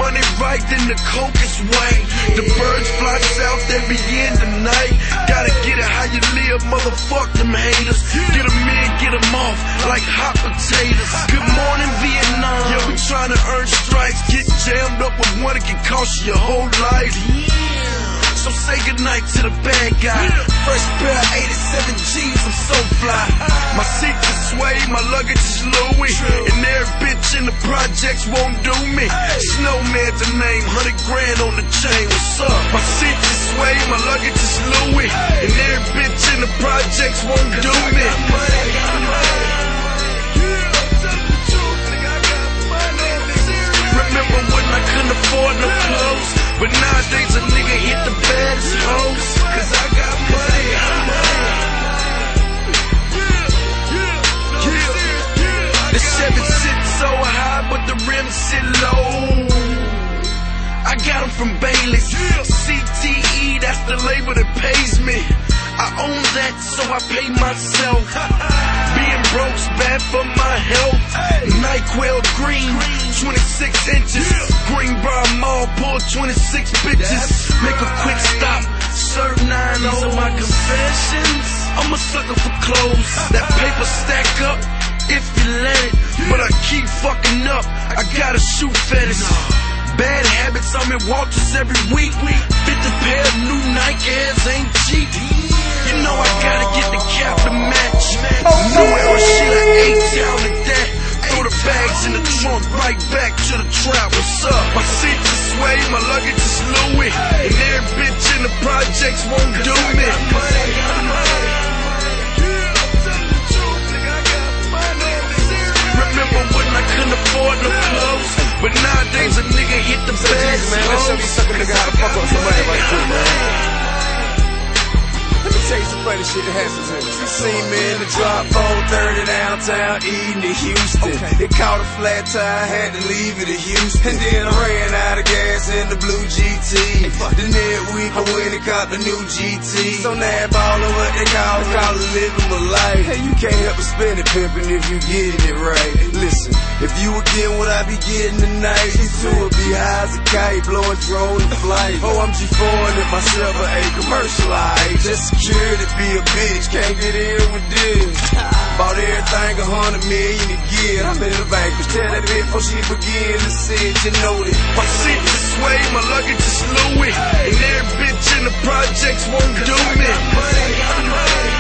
money right, then the coke is white. The birds fly south every end of night. Gotta get it how you live, motherfuck them haters. Get them in, get them off, like hot potatoes. Good morning, Vietnam. Yeah, we tryna earn stripes. Get jammed up with one, it can cost you your whole life. So say goodnight to the bad guy. Fresh pair of 87 G's, I'm so fly. My seats is suede, my luggage is Louis. And every bitch in the projects won't do me. Snowman's the name, 100 grand on the chain, what's up? My seats is suede, my luggage is Louis. And every bitch in the projects won't do me. Remember when I couldn't afford no clothes, but nowadays a nigga hit the baddest hoes. Cause I got money. The Chevy sits so high, but the rims sit low. I got them from Bailey's. CTE, that's the label that pays me. I own that, so I pay myself. Being broke's bad for my health. NyQuil green, 26 inches. Greenbrier Mall, pull 26 bitches. Make a quick stop, serve 9. These are my confessions. I'm a sucker for clothes. That paper stack up, if you let it. But I keep fucking up, I got a shoe fetish. Bad habits, I'm in Walters every week. 50 pair of new Nike Airs ain't cheap. You know I gotta get the cap to match. New era shit, I A-town at that. Throw the bags in the trunk, right back to the trap. What's up? My seats is suede, my luggage is Louis. And every bitch in the projects won't do me. Remember when I couldn't afford no clothes, but nowadays a nigga hit the baddest man, let's show these sucker nigga how to fuck up some money right quick, man. Let me tell you some funny shit that happens to me. You seen me in the drop 430 downtown, eating to Houston. It caught a flat tire, had to leave it to Houston. And then I ran out of gas in the blue GT. The next week I went and caught the new GT. So now ballin' what they call it living my life. Hey, you can't help but spend it pimpin' if you getting it right. Listen, if you were getting what I be getting tonight, these two would be high as a kite, blowing drone in flight. Oh, I'm G4ing it myself, but ain't commercialized. Just security, be a bitch, can't get in with this. Bought everything $100 million again. I'm in the bank, but tell that bitch before she begin to sit, you know that. My seats is suede, my luggage is Louis. And every bitch in the projects won't do me.